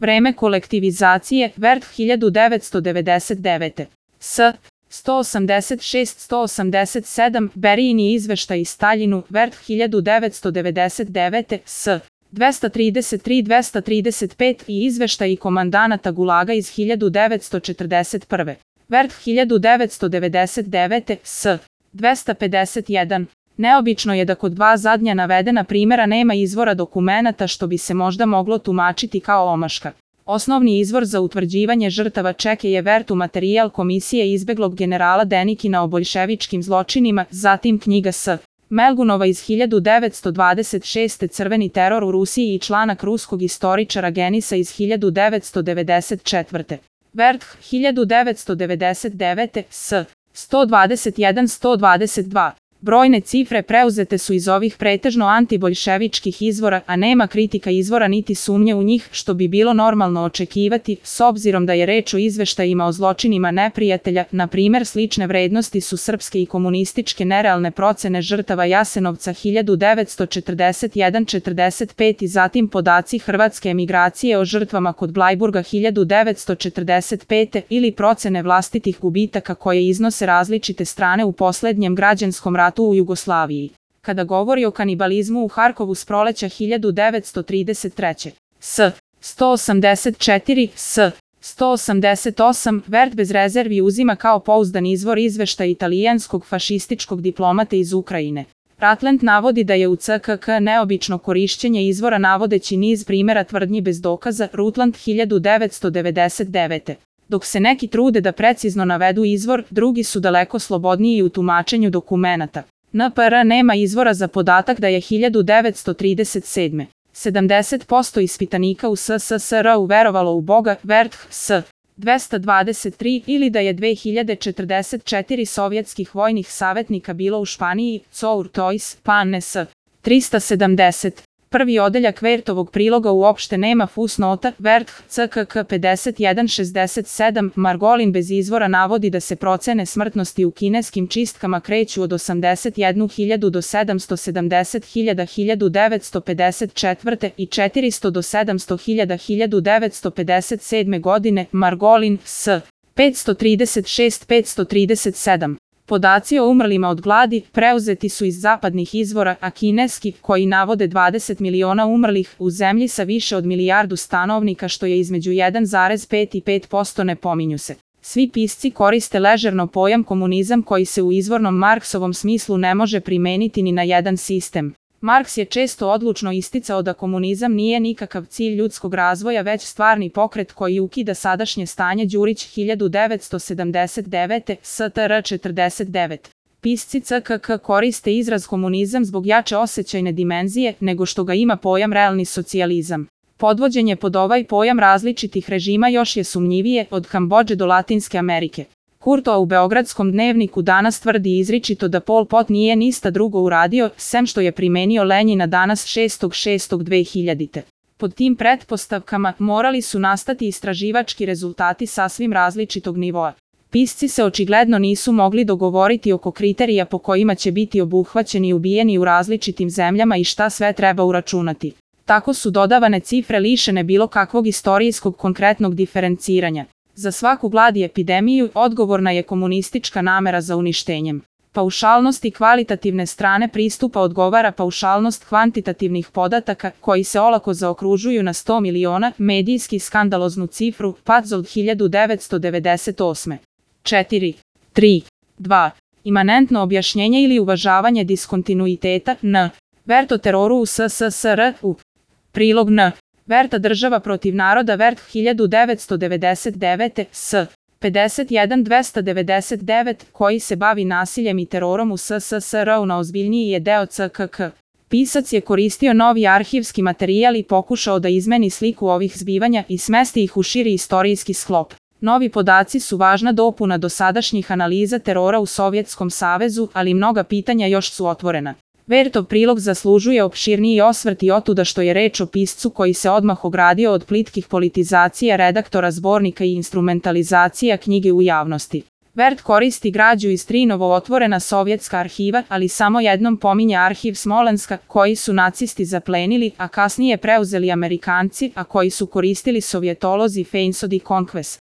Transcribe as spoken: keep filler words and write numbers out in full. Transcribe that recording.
Vreme kolektivizacije, Verth hiljadu devetsto devedeset devete. S. sto osamdeset šest do sto osamdeset sedam, Berijini izveštaj Staljinu, Verth hiljadu devetsto devedeset devete. S. dvesta trideset tri do dvesta trideset pet i izveštaj komandanata Gulaga iz hiljadu devetsto četrdeset prve. Verth hiljadu devetsto devedeset devete. S. dvesta pedeset jedan. Neobično je da kod dva zadnja navedena primjera nema izvora dokumenata što bi se možda moglo tumačiti kao omaška. Osnovni izvor za utvrđivanje žrtava Čeke je Vertu materijal Komisije izbeglog generala Denikina o boljševičkim zločinima, zatim knjiga S. Melgunova iz hiljadu devetsto dvadeset šeste. Crveni teror u Rusiji i članak ruskog istoričara Genisa iz hiljadu devetsto devedeset četvrte. Verth hiljadu devetsto devedeset devete. S. sto dvadeset jedan do sto dvadeset dva. Brojne cifre preuzete su iz ovih pretežno antiboljševičkih izvora, a nema kritika izvora niti sumnje u njih, što bi bilo normalno očekivati, s obzirom da je reč o izveštajima o zločinima neprijatelja. Na primer, slične vrednosti su srpske i komunističke nerealne procene žrtava Jasenovca hiljadu devetsto četrdeset jedan do četrdeset pet i zatim podaci hrvatske emigracije o žrtvama kod Blajburga hiljadu devetsto četrdeset pete ili procene vlastitih gubitaka koje iznose različite strane u poslednjem građanskom ratu u Jugoslaviji. Kada govori o kanibalizmu u Harkovu s proleća hiljadu devetsto trideset treće. S. sto osamdeset četiri. S. sto osamdeset osam. Verth bez rezervi uzima kao pouzdan izvor izveštaj italijanskog fašističkog diplomata iz Ukrajine. Ratland navodi da je u C K K neobično korišćenje izvora navodeći niz primjera tvrdnji bez dokaza. Rutland hiljadu devetsto devedeset devete. Dok se neki trude da precizno navedu izvor, drugi su daleko slobodniji u tumačenju dokumenata. N P R nema izvora za podatak da je hiljadu devetsto trideset sedme. sedamdeset posto ispitanika u S S S R uverovalo u Boga. Verth S. dvesta dvadeset tri ili da je dve hiljade četrdeset četiri sovjetskih vojnih savjetnika bilo u Španiji. Cour Tois, Panne S. trista sedamdeset. Prvi odeljak Vertovog priloga uopšte nema fusnota. Verth C K K pedeset jedan šezdeset sedam. Margolin bez izvora navodi da se procene smrtnosti u kineskim čistkama kreću od osamdeset jednu hiljadu do sedamsto sedamdeset hiljada hiljadu devetsto pedeset četvrte. i četiristo do sedamsto hiljada hiljadu devetsto pedeset sedme. godine. Margolin S. petsto trideset šest do petsto trideset sedam. Podaci o umrlima od gladi preuzeti su iz zapadnih izvora, a kineski, koji navode dvadeset miliona umrlih u zemlji sa više od milijardu stanovnika, što je između jedan zarez pet i pet posto, ne pominju se. Svi pisci koriste ležerno pojam komunizam koji se u izvornom Marksovom smislu ne može primeniti ni na jedan sistem. Marks je često odlučno isticao da komunizam nije nikakav cilj ljudskog razvoja već stvarni pokret koji ukida sadašnje stanje. Đurić hiljadu devetsto sedamdeset devete. S T R četrdeset devet. Pisci C K K koriste izraz komunizam zbog jače osjećajne dimenzije nego što ga ima pojam realni socijalizam. Podvođenje pod ovaj pojam različitih režima još je sumnjivije, od Kambodže do Latinske Amerike. Kurto u Beogradskom dnevniku danas tvrdi izričito da Pol Pot nije ništa drugo uradio, sem što je primenio Lenjina danas šestog šestog dve hiljadite. Pod tim pretpostavkama morali su nastati istraživački rezultati sasvim različitog nivoa. Pisci se očigledno nisu mogli dogovoriti oko kriterija po kojima će biti obuhvaćeni i ubijeni u različitim zemljama i šta sve treba uračunati. Tako su dodavane cifre lišene bilo kakvog istorijskog konkretnog diferenciranja. Za svaku glad i epidemiju odgovorna je komunistička namera za uništenjem. Paušalnost i kvalitativne strane pristupa odgovara paušalnost kvantitativnih podataka koji se olako zaokružuju na sto miliona, medijski skandaloznu cifru, Patzold hiljadu devetsto devedeset osme. četiri. tri. dva. Imanentno objašnjenje ili uvažavanje diskontinuiteta. N. Verth o teroru u S S S R. U. Prilog N. Verta država protiv naroda. Verth hiljadu devetsto devedeset devete. S. pedeset jedan dvesta devedeset devet, koji se bavi nasiljem i terorom u S S S R na ozbiljniji je deo C K K. Pisac je koristio novi arhivski materijal i pokušao da izmeni sliku ovih zbivanja i smesti ih u širi istorijski sklop. Novi podaci su važna dopuna dosadašnjih analiza terora u Sovjetskom savezu, ali mnoga pitanja još su otvorena. Vertov prilog zaslužuje opširniji osvrt i otuda što je reč o piscu koji se odmah ogradio od plitkih politizacija redaktora zbornika i instrumentalizacija knjige u javnosti. Vert koristi građu iz tri novootvorena sovjetska arhiva, ali samo jednom pominje arhiv Smolenska, koji su nacisti zaplenili, a kasnije preuzeli Amerikanci, a koji su koristili sovjetolozi Feinsod i Conquest.